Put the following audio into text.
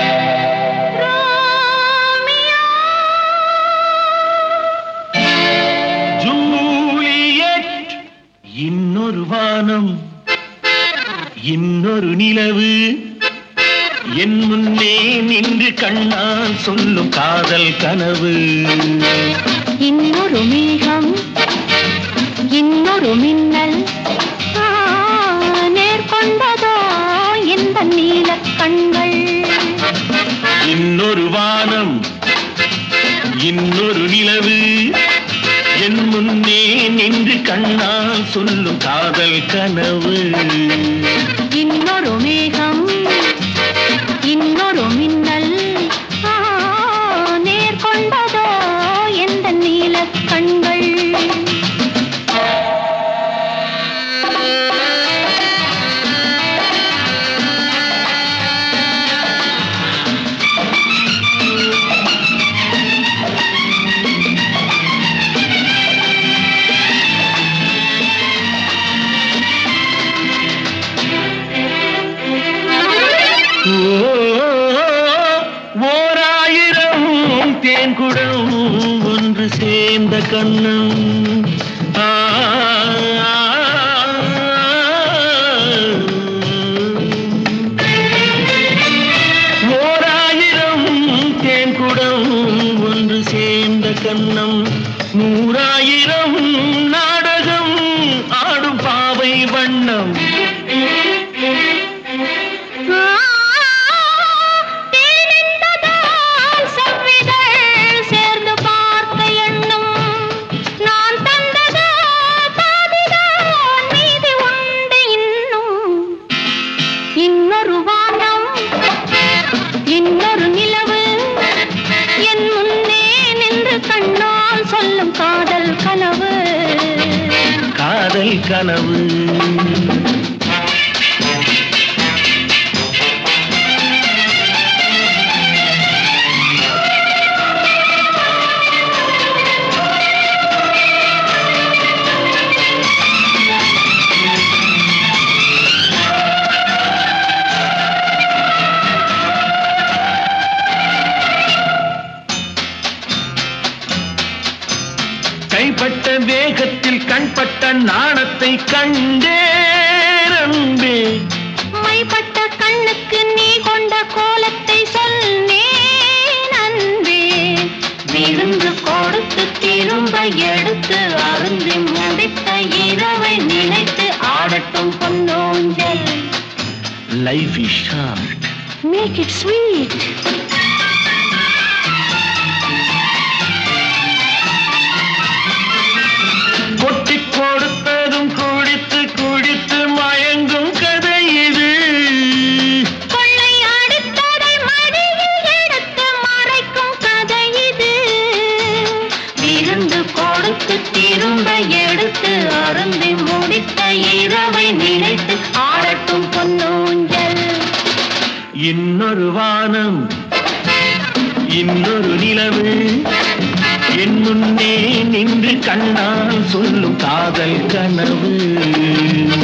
Juliet இன்னொரு வானம் இன்னொரு நிலவு என் முன்னே நின்று கண்ணால் சொல்லும் காதல் கனவு. இன்னொரு மேகம் இன்னொரு மின்னல் நேர்கொண்டதோ இந்த நீல கண்கள். இன்னொரு வானம் இன்னொரு நிலவு என் முன்னே நின்று கண்ணால் சொல்லும் காதல் கனவு. இன்னொரு மேகம் இன்னொரு மின்னல் நேர்கொண்டதோ எந்த நீல கண்கள். ஓராயிரம் தேன்குடம் ஒன்று சேர்ந்த கண்ணம். ஓராயிரம் தேன்குடம் ஒன்று சேர்ந்த கண்ணம். 100,000 நாடகம் ஆடும் பாவை வண்ணம். இன்னொரு வானம் இன்னொரு நிலவு என் முன்னே நின்று கண்ணால் சொல்லும் காதல் கனவு. காதல் கனவு. கைப்பட்ட வேகத்தில் கண்பட்ட நாணத்தை கண்டேரம்பே. மைப்பட்ட கண்ணுக்கு நீ கொண்ட கோலத்தை சொன்னேன் அன்பே. விருந்து கொடுத்து திரும்ப எடுத்து அருந்தி முடித்த இரவை நினைத்து ஆடட்டும் பொன்னோஞ்சல். Life is short, make it sweet. கொட்டி கொடுத்ததும் குடித்து குடித்து மயங்கும் கதை இது. கொள்ளை அடுத்ததை மடியில் எடுத்து மறைக்கும் கதை இது. விருந்து கொடுத்து திரும்ப எடுத்து அருந்தி முடித்த இரவை நினைத்து ஆடட்டும் பொன்னூஞ்சல். இன்னொரு வானம் இன்னொரு நிலவு என் முன்னே நின்று கண்ணால் சொல்லும் காதல் கனவு.